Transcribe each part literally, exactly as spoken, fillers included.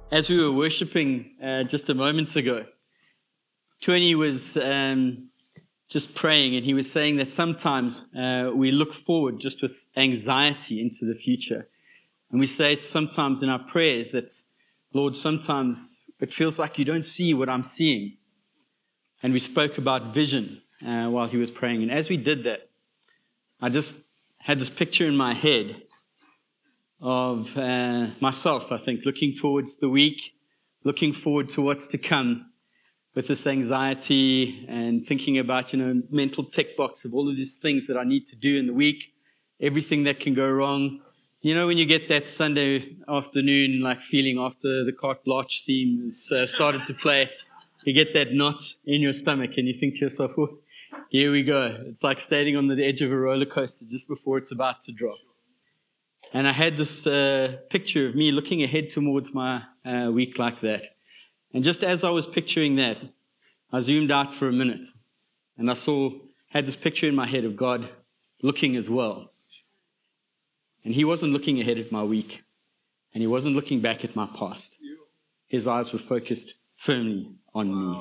As we were worshiping uh, just a moment ago, Tony was um, just praying, and he was saying that sometimes uh, we look forward just with anxiety into the future. And we say it sometimes in our prayers that, Lord, sometimes it feels like you don't see what I'm seeing. And we spoke about vision uh, while he was praying. And as we did that, I just had this picture in my head of uh, myself, I think, looking towards the week, looking forward to what's to come with this anxiety and thinking about, you know, mental tick box of all of these things that I need to do in the week, everything that can go wrong. You know, when you get that Sunday afternoon, like feeling after the carte blanche theme has uh, started to play, you get that knot in your stomach and you think to yourself, oh, here we go. It's like standing on the edge of a roller coaster just before it's about to drop. And I had this uh, picture of me looking ahead towards my uh, week like that. And just as I was picturing that, I zoomed out for a minute. And I saw, had this picture in my head of God looking as well. And he wasn't looking ahead at my week. And he wasn't looking back at my past. His eyes were focused firmly on me.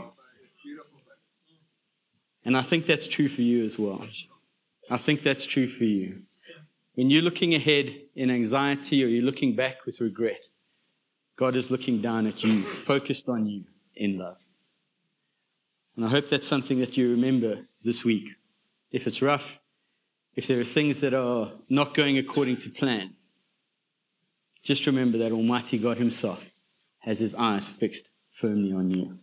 And I think that's true for you as well. I think that's true for you. When you're looking ahead in anxiety or you're looking back with regret, God is looking down at you, focused on you in love. And I hope that's something that you remember this week. If it's rough, if there are things that are not going according to plan, just remember that Almighty God himself has his eyes fixed firmly on you.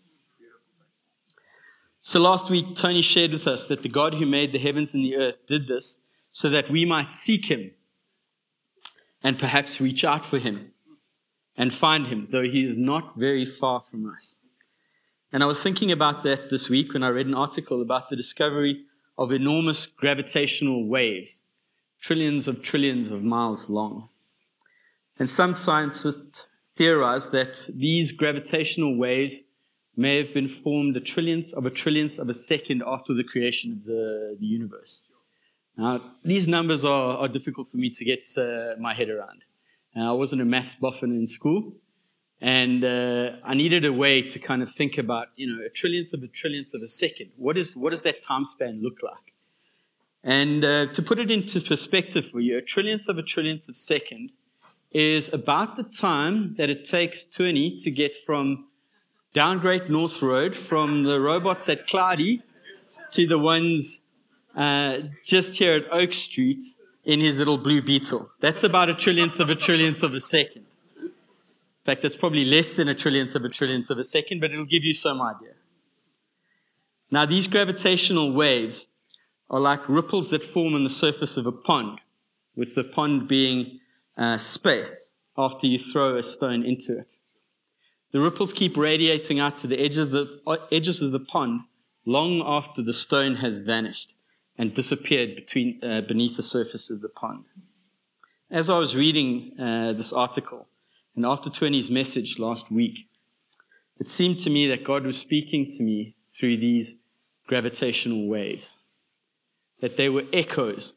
So last week, Tony shared with us that the God who made the heavens and the earth did this so that we might seek him and perhaps reach out for him and find him, though he is not very far from us. And I was thinking about that this week when I read an article about the discovery of enormous gravitational waves, trillions of trillions of miles long. And some scientists theorize that these gravitational waves may have been formed a trillionth of a trillionth of a second after the creation of the, the universe. Now, these numbers are, are difficult for me to get uh, my head around. Uh, I wasn't a maths buffin in school, and uh, I needed a way to kind of think about, you know, a trillionth of a trillionth of a second. What is what does that time span look like? And uh, to put it into perspective for you, a trillionth of a trillionth of a second is about the time that it takes Tony to get from down Great North Road, from the robots at Cloudy to the ones uh, just here at Oak Street in his little blue Beetle. That's about a trillionth of a trillionth of a second. In fact, that's probably less than a trillionth of a trillionth of a second, but it'll give you some idea. Now, these gravitational waves are like ripples that form on the surface of a pond, with the pond being uh, space after you throw a stone into it. The ripples keep radiating out to the edges of the, edges of the pond long after the stone has vanished and disappeared between, uh, beneath the surface of the pond. As I was reading uh, this article, and after Tony's message last week, it seemed to me that God was speaking to me through these gravitational waves, that they were echoes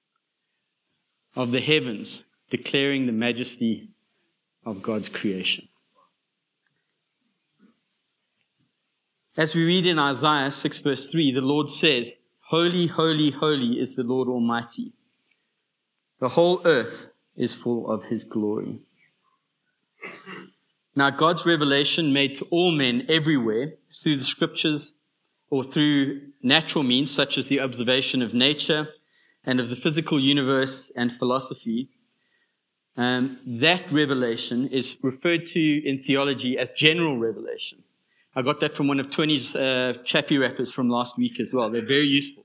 of the heavens declaring the majesty of God's creation. As we read in Isaiah six verse three, the Lord says, "Holy, holy, holy is the Lord Almighty. The whole earth is full of his glory." Now, God's revelation made to all men everywhere through the scriptures or through natural means such as the observation of nature and of the physical universe and philosophy, um, that revelation is referred to in theology as general revelation. I got that from one of Tony's uh, chappy rappers from last week as well. They're very useful.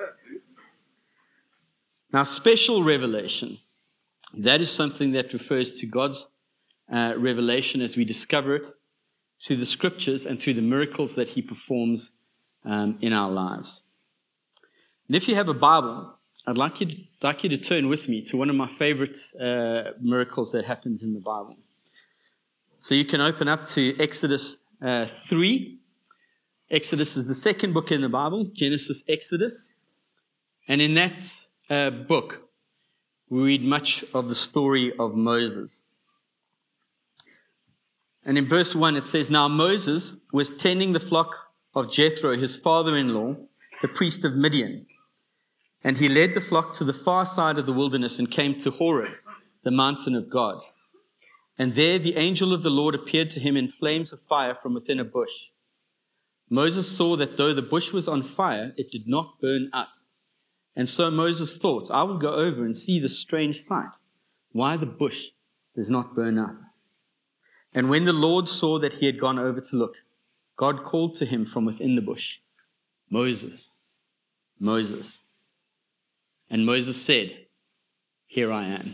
Now, special revelation, that is something that refers to God's uh, revelation as we discover it through the scriptures and through the miracles that he performs um, in our lives. And if you have a Bible, I'd like you, to, like you to turn with me to one of my favorite uh, miracles that happens in the Bible. So you can open up to Exodus Uh, three. Exodus is the second book in the Bible, Genesis, Exodus. And in that uh, book, we read much of the story of Moses. And in verse one it says, "Now Moses was tending the flock of Jethro, his father-in-law, the priest of Midian. And he led the flock to the far side of the wilderness and came to Horeb, the mountain of God. And there the angel of the Lord appeared to him in flames of fire from within a bush. Moses saw that though the bush was on fire, it did not burn up. And so Moses thought, I will go over and see this strange sight, why the bush does not burn up. And when the Lord saw that he had gone over to look, God called to him from within the bush, Moses, Moses. And Moses said, Here I am."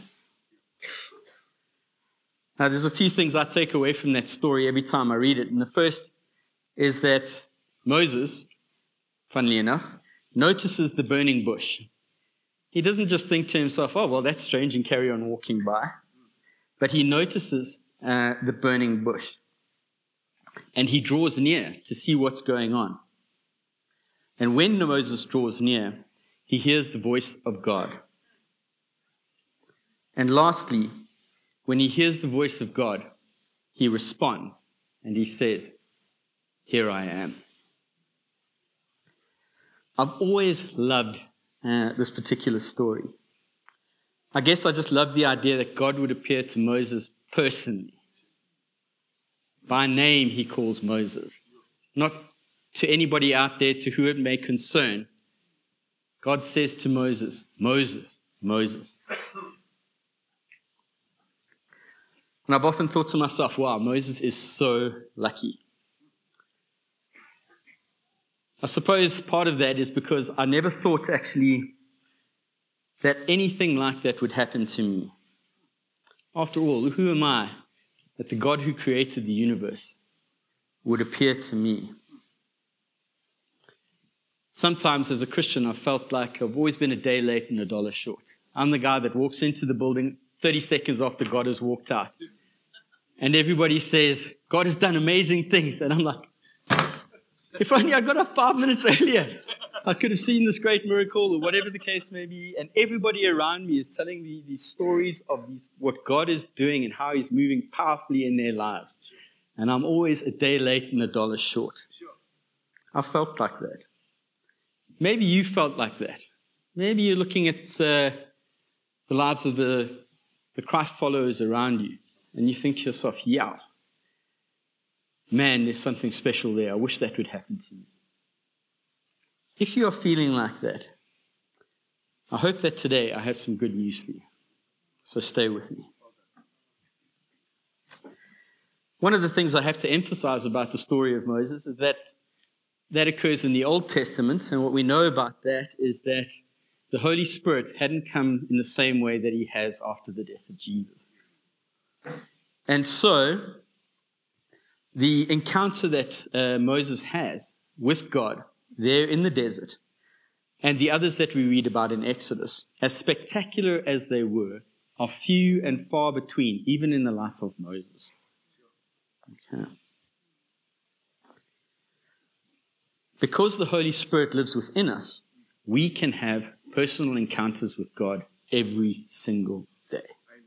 Now, there's a few things I take away from that story every time I read it. And the first is that Moses, funnily enough, notices the burning bush. He doesn't just think to himself, oh, well, that's strange, and carry on walking by. But he notices uh, the burning bush. And he draws near to see what's going on. And when Moses draws near, he hears the voice of God. And lastly, when he hears the voice of God, he responds and he says, Here I am. I've always loved uh, this particular story. I guess I just love the idea that God would appear to Moses personally. By name, he calls Moses. Not to anybody out there to whom it may concern. God says to Moses, Moses, Moses. And I've often thought to myself, wow, Moses is so lucky. I suppose part of that is because I never thought actually that anything like that would happen to me. After all, who am I that the God who created the universe would appear to me? Sometimes as a Christian, I've felt like I've always been a day late and a dollar short. I'm the guy that walks into the building thirty seconds after God has walked out. And everybody says, God has done amazing things. And I'm like, if only I got up five minutes earlier, I could have seen this great miracle or whatever the case may be. And everybody around me is telling me these stories of these, what God is doing and how he's moving powerfully in their lives. And I'm always a day late and a dollar short. I felt like that. Maybe you felt like that. Maybe you're looking at uh, the lives of the, the Christ followers around you, and you think to yourself, yeah, man, there's something special there. I wish that would happen to me. If you are feeling like that, I hope that today I have some good news for you. So stay with me. One of the things I have to emphasize about the story of Moses is that that occurs in the Old Testament, and what we know about that is that the Holy Spirit hadn't come in the same way that he has after the death of Jesus. And so, the encounter that uh, Moses has with God there in the desert, and the others that we read about in Exodus, as spectacular as they were, are few and far between, even in the life of Moses. Okay. Because the Holy Spirit lives within us, we can have personal encounters with God every single day.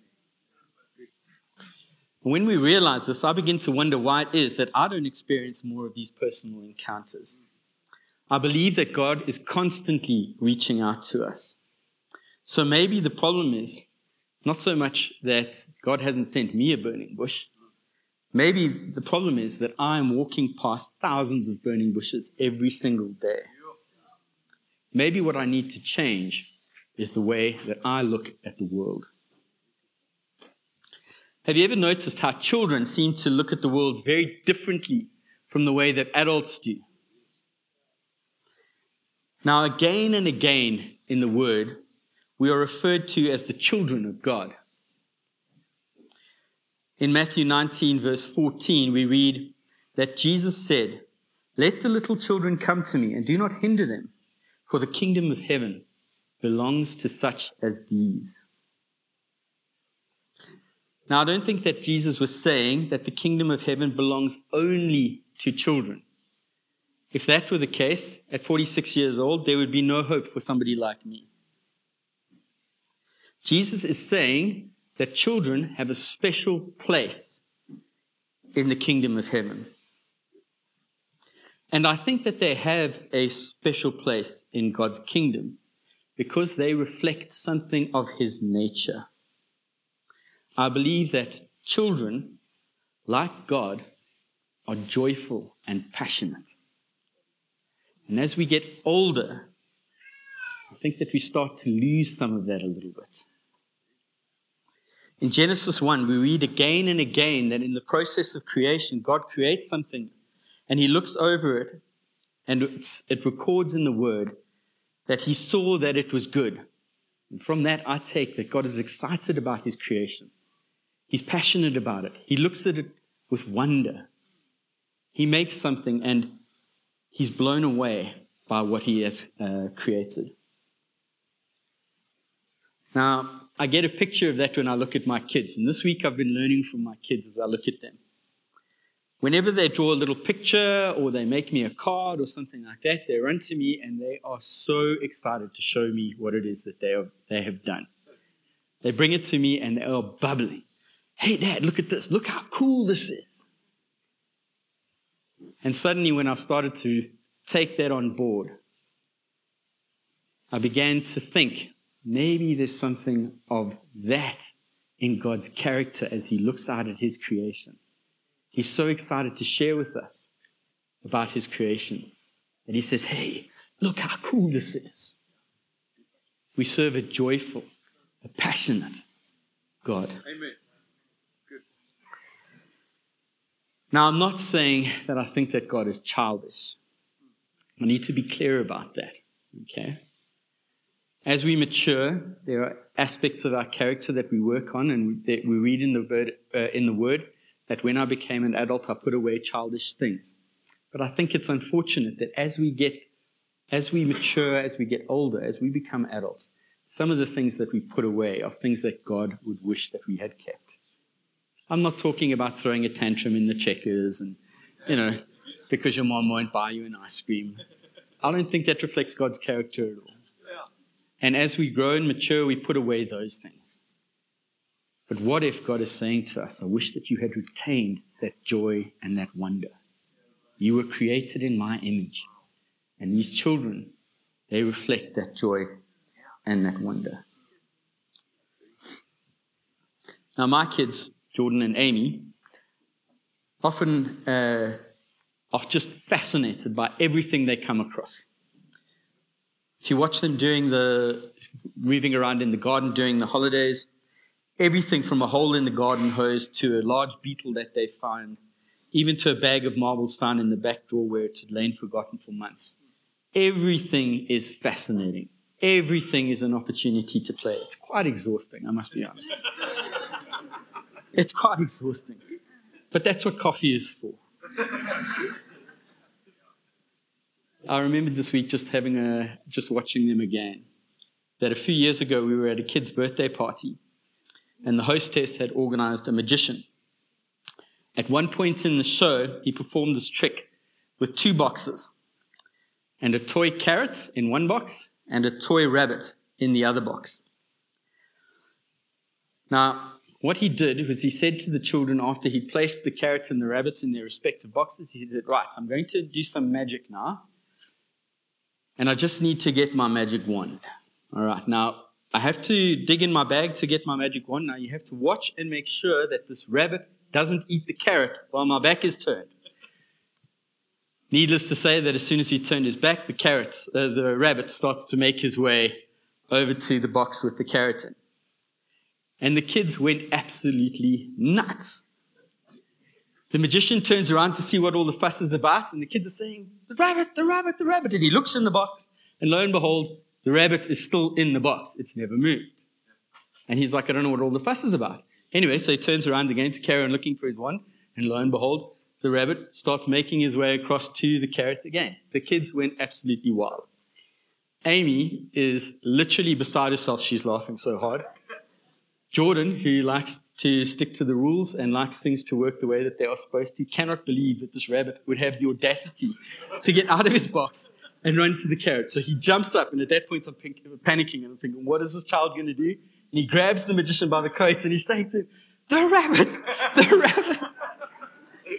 When we realize this, I begin to wonder why it is that I don't experience more of these personal encounters. I believe that God is constantly reaching out to us. So maybe the problem is not so much that God hasn't sent me a burning bush. Maybe the problem is that I am walking past thousands of burning bushes every single day. Maybe what I need to change is the way that I look at the world. Have you ever noticed how children seem to look at the world very differently from the way that adults do? Now, again and again in the Word, we are referred to as the children of God. In Matthew nineteen, verse fourteen, we read that Jesus said, "Let the little children come to me, and do not hinder them, for the kingdom of heaven belongs to such as these." Now, I don't think that Jesus was saying that the kingdom of heaven belongs only to children. If that were the case, at forty-six years old, there would be no hope for somebody like me. Jesus is saying that children have a special place in the kingdom of heaven. And I think that they have a special place in God's kingdom because they reflect something of his nature. I believe that children, like God, are joyful and passionate. And as we get older, I think that we start to lose some of that a little bit. In Genesis one, we read again and again that in the process of creation, God creates something and he looks over it, and it's, it records in the word that he saw that it was good. And from that, I take that God is excited about his creation. He's passionate about it. He looks at it with wonder. He makes something and he's blown away by what he has uh, created. Now, I get a picture of that when I look at my kids. And this week I've been learning from my kids as I look at them. Whenever they draw a little picture or they make me a card or something like that, they run to me and they are so excited to show me what it is that they, are, they have done. They bring it to me and they are bubbling. Hey, Dad, look at this. Look how cool this is. And suddenly when I started to take that on board, I began to think, maybe there's something of that in God's character as he looks out at his creation. He's so excited to share with us about his creation that he says, hey, look how cool this is. We serve a joyful, a passionate God. Amen. Good. Now, I'm not saying that I think that God is childish. I need to be clear about that. Okay? As we mature, there are aspects of our character that we work on, and we, we read in the word, uh, in the word that when I became an adult, I put away childish things. But I think it's unfortunate that as we get, as we mature, as we get older, as we become adults, some of the things that we put away are things that God would wish that we had kept. I'm not talking about throwing a tantrum in the checkers and, you know, because your mom won't buy you an ice cream. I don't think that reflects God's character at all. And as we grow and mature, we put away those things. But what if God is saying to us, I wish that you had retained that joy and that wonder. You were created in my image. And these children, they reflect that joy and that wonder. Now my kids, Jordan and Amy, often uh, are just fascinated by everything they come across. If you watch them doing the, moving around in the garden during the holidays, everything from a hole in the garden hose to a large beetle that they found, even to a bag of marbles found in the back drawer where it had lain forgotten for months. Everything is fascinating. Everything is an opportunity to play. It's quite exhausting, I must be honest. It's quite exhausting. But that's what coffee is for. I remember this week just having a, just watching them again, that a few years ago we were at a kid's birthday party and the hostess had organized a magician. At one point in the show, he performed this trick with two boxes and a toy carrot in one box and a toy rabbit in the other box. Now, what he did was he said to the children after he placed the carrot and the rabbit in their respective boxes, he said, right, I'm going to do some magic now. And I just need to get my magic wand. All right, now I have to dig in my bag to get my magic wand. Now you have to watch and make sure that this rabbit doesn't eat the carrot while my back is turned. Needless to say that as soon as he turned his back, the carrot, uh, the rabbit starts to make his way over to the box with the carrot in. And the kids went absolutely nuts. The magician turns around to see what all the fuss is about, and the kids are saying, the rabbit, the rabbit, the rabbit. And he looks in the box, and lo and behold, the rabbit is still in the box. It's never moved. And he's like, I don't know what all the fuss is about. Anyway, so he turns around again to carry on looking for his wand, and lo and behold, the rabbit starts making his way across to the carrot again. The kids went absolutely wild. Amy is literally beside herself. She's laughing so hard. Jordan, who likes to stick to the rules and likes things to work the way that they are supposed to, cannot believe that this rabbit would have the audacity to get out of his box and run to the carrot. So he jumps up, and at that point I'm panicking, and I'm thinking, what is this child going to do? And he grabs the magician by the coat, and he's saying to him, the rabbit, the rabbit.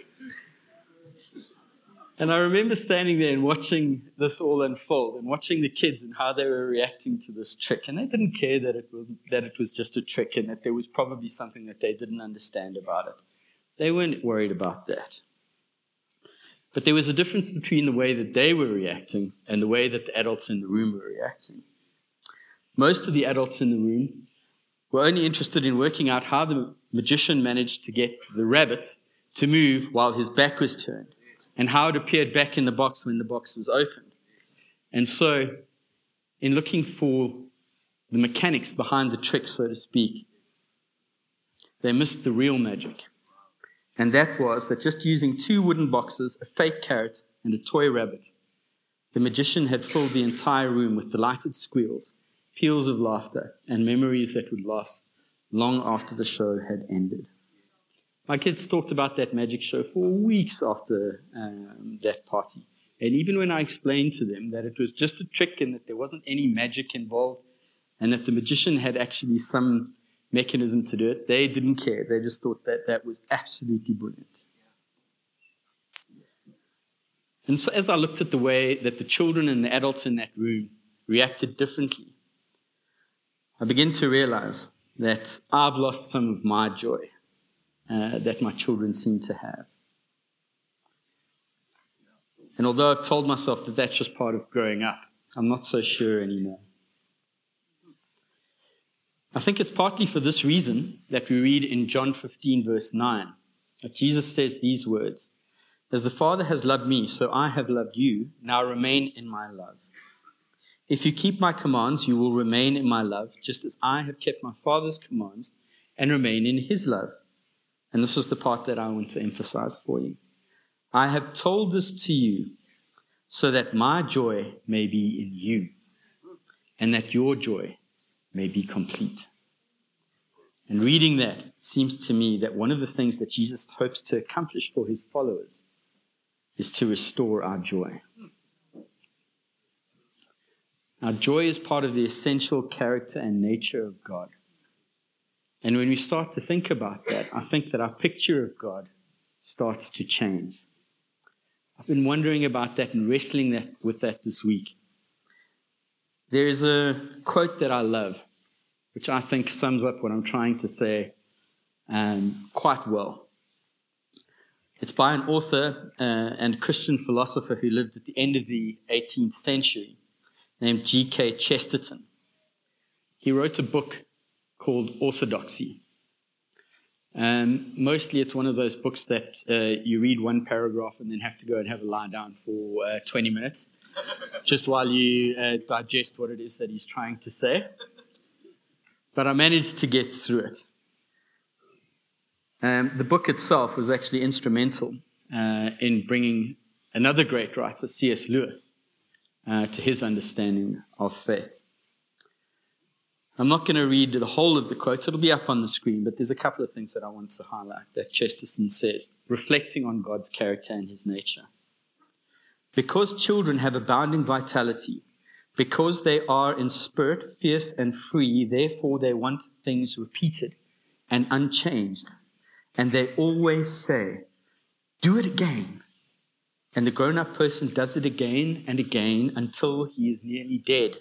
And I remember standing there and watching this all unfold and watching the kids and how they were reacting to this trick. And they didn't care that it was that it was just a trick and that there was probably something that they didn't understand about it. They weren't worried about that. But there was a difference between the way that they were reacting and the way that the adults in the room were reacting. Most of the adults in the room were only interested in working out how the magician managed to get the rabbit to move while his back was turned, and how it appeared back in the box when the box was opened. And so, in looking for the mechanics behind the trick, so to speak, they missed the real magic. And that was that just using two wooden boxes, a fake carrot, and a toy rabbit, the magician had filled the entire room with delighted squeals, peals of laughter, and memories that would last long after the show had ended. My kids talked about that magic show for weeks after um, that party. And even when I explained to them that it was just a trick and that there wasn't any magic involved and that the magician had actually some mechanism to do it, they didn't care. They just thought that that was absolutely brilliant. And so as I looked at the way that the children and the adults in that room reacted differently, I began to realize that I've lost some of my joy uh, that my children seem to have. And although I've told myself that that's just part of growing up, I'm not so sure anymore. I think it's partly for this reason that we read in John fifteen, verse nine, that Jesus says these words, "As the Father has loved me, so I have loved you. Now remain in my love. If you keep my commands, you will remain in my love, just as I have kept my Father's commands and remain in his love." And this is the part that I want to emphasize for you. "I have told this to you so that my joy may be in you and that your joy may be complete." And reading that, it seems to me that one of the things that Jesus hopes to accomplish for his followers is to restore our joy. Our joy is part of the essential character and nature of God. And when we start to think about that, I think that our picture of God starts to change. I've been wondering about that and wrestling that, with that this week. There is a quote that I love, which I think sums up what I'm trying to say um, quite well. It's by an author uh, and Christian philosopher who lived at the end of the eighteenth century, named G K Chesterton. He wrote a book called Orthodoxy. Um, mostly it's one of those books that uh, you read one paragraph and then have to go and have a lie down for uh, twenty minutes, just while you uh, digest what it is that he's trying to say. But I managed to get through it. Um, the book itself was actually instrumental uh, in bringing another great writer, C S Lewis, uh, to his understanding of faith. I'm not going to read the whole of the quotes. It'll be up on the screen, but there's a couple of things that I want to highlight that Chesterton says, reflecting on God's character and his nature. "Because children have abounding vitality, because they are in spirit fierce and free, therefore they want things repeated and unchanged. And they always say, 'Do it again.' And the grown-up person does it again and again until he is nearly dead.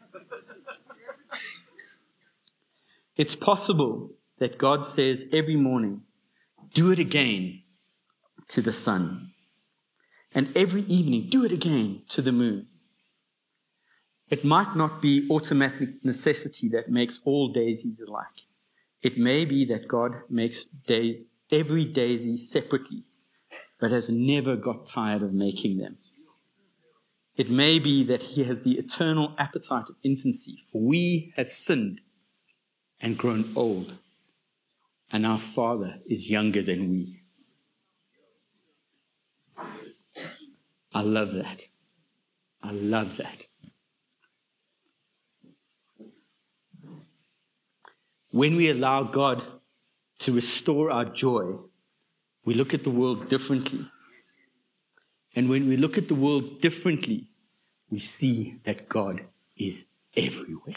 It's possible that God says every morning, 'Do it again,' to the sun. And every evening, 'Do it again,' to the moon. It might not be automatic necessity that makes all daisies alike. It may be that God makes days, every daisy separately, but has never got tired of making them. It may be that he has the eternal appetite of infancy, for we have sinned and grown old, and our Father is younger than we." I love that. I love that. When we allow God to restore our joy, we look at the world differently. And when we look at the world differently, we see that God is everywhere.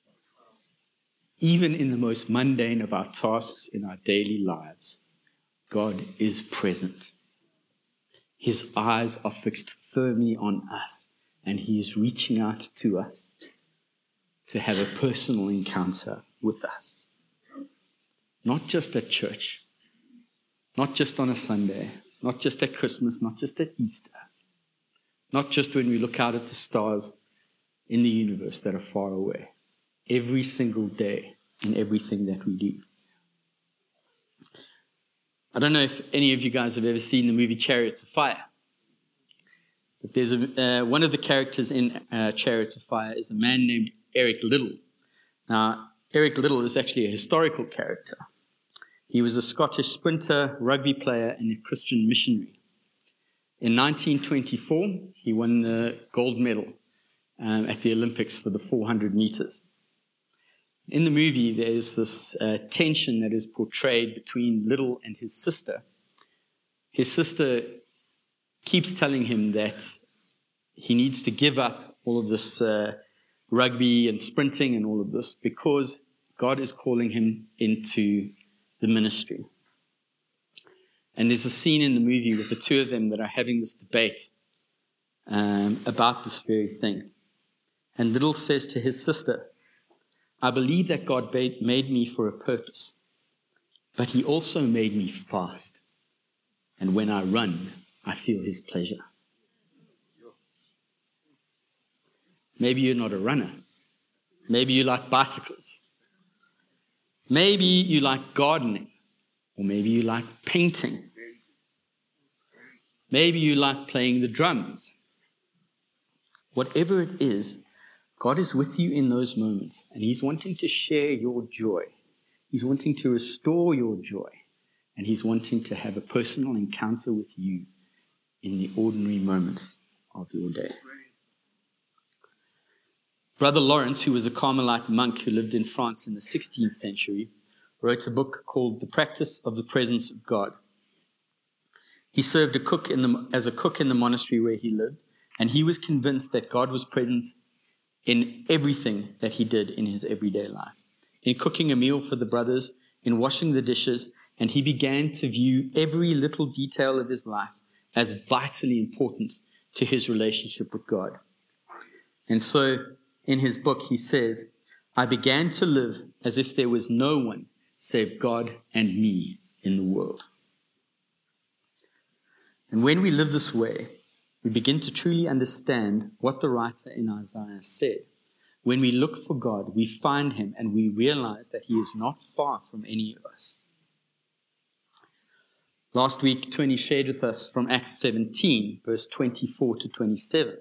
Even in the most mundane of our tasks in our daily lives, God is present. His eyes are fixed firmly on us, and he is reaching out to us to have a personal encounter with us. Not just at church, not just on a Sunday, not just at Christmas, not just at Easter, not just when we look out at the stars in the universe that are far away. Every single day in everything that we do. I don't know if any of you guys have ever seen the movie Chariots of Fire. But there's a, uh, one of the characters in uh, Chariots of Fire is a man named Eric Liddell. Now, Eric Liddell is actually a historical character. He was a Scottish sprinter, rugby player, and a Christian missionary. In nineteen twenty-four, he won the gold medal um, at the Olympics for the four hundred meters. In the movie, there's this uh, tension that is portrayed between Liddell and his sister. His sister keeps telling him that he needs to give up all of this uh, rugby and sprinting and all of this because God is calling him into the ministry. And there's a scene in the movie with the two of them that are having this debate um, about this very thing. And Liddell says to his sister, I believe that God made me for a purpose, but he also made me fast. And when I run, I feel his pleasure. Maybe you're not a runner. Maybe you like bicycles. Maybe you like gardening. Or maybe you like painting. Maybe you like playing the drums. Whatever it is, God is with you in those moments, and he's wanting to share your joy. He's wanting to restore your joy, and he's wanting to have a personal encounter with you in the ordinary moments of your day. Brother Lawrence, who was a Carmelite monk who lived in France in the sixteenth century, wrote a book called The Practice of the Presence of God. He served a cook in the, as a cook in the monastery where he lived, and he was convinced that God was present in everything that he did in his everyday life. In cooking a meal for the brothers, in washing the dishes, and he began to view every little detail of his life as vitally important to his relationship with God. And so, in his book, he says, I began to live as if there was no one save God and me in the world. And when we live this way, we begin to truly understand what the writer in Isaiah said. When we look for God, we find him and we realize that he is not far from any of us. Last week, Tony shared with us from Acts seventeen, verse twenty-four to twenty-seven.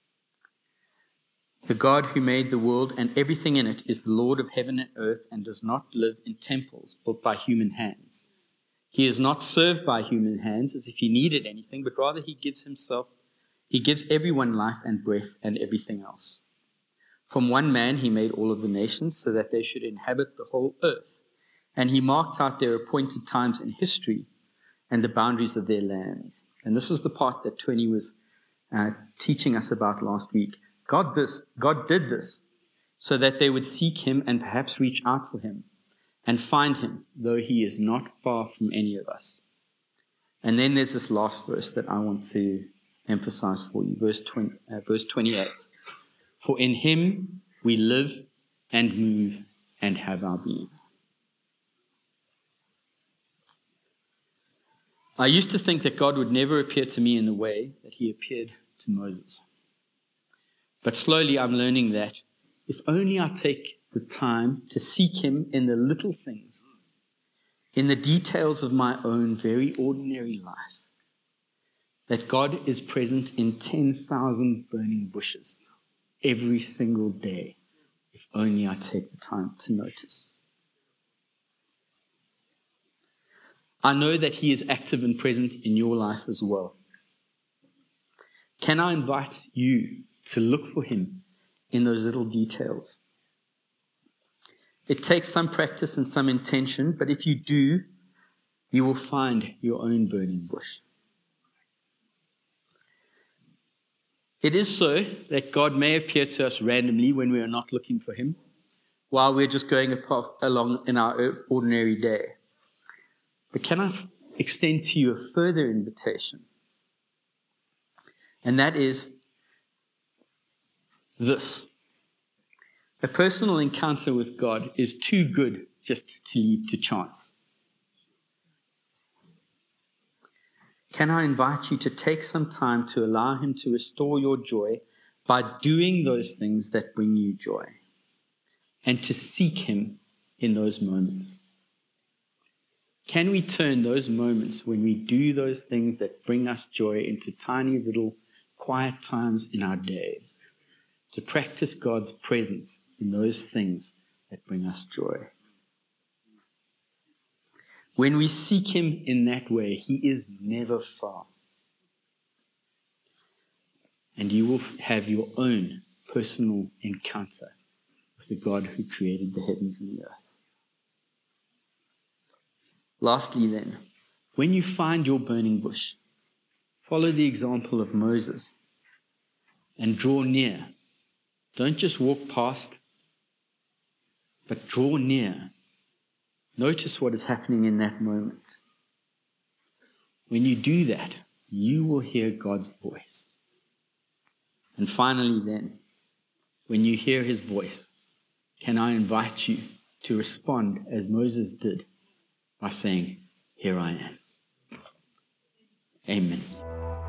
The God who made the world and everything in it is the Lord of heaven and earth and does not live in temples built by human hands. He is not served by human hands as if he needed anything, but rather he gives himself, he gives everyone life and breath and everything else. From one man he made all of the nations so that they should inhabit the whole earth. And he marked out their appointed times in history and the boundaries of their lands. And this is the part that Tony was uh, teaching us about last week. God, this, God did this so that they would seek him and perhaps reach out for him and find him, though he is not far from any of us. And then there's this last verse that I want to emphasize for you, verse twenty, uh, verse twenty-eight. For in him we live and move and have our being. I used to think that God would never appear to me in the way that he appeared to Moses. But slowly I'm learning that if only I take the time to seek him in the little things, in the details of my own very ordinary life, that God is present in ten thousand burning bushes every single day, if only I take the time to notice. I know that he is active and present in your life as well. Can I invite you to look for him in those little details? It takes some practice and some intention, but if you do, you will find your own burning bush. It is so that God may appear to us randomly when we are not looking for him, while we're just going along in our ordinary day. But can I extend to you a further invitation. And that is this. A personal encounter with God is too good just to leave to chance. Can I invite you to take some time to allow Him to restore your joy by doing those things that bring you joy, and to seek Him in those moments? Can we turn those moments when we do those things that bring us joy into tiny little quiet times in our days to practice God's presence in those things that bring us joy? When we seek Him in that way, He is never far. And you will have your own personal encounter with the God who created the heavens and the earth. Lastly then, when you find your burning bush, follow the example of Moses and draw near. Don't just walk past, but draw near. Notice what is happening in that moment. When you do that, you will hear God's voice. And finally then, when you hear His voice, can I invite you to respond as Moses did by saying, "Here I am." Amen.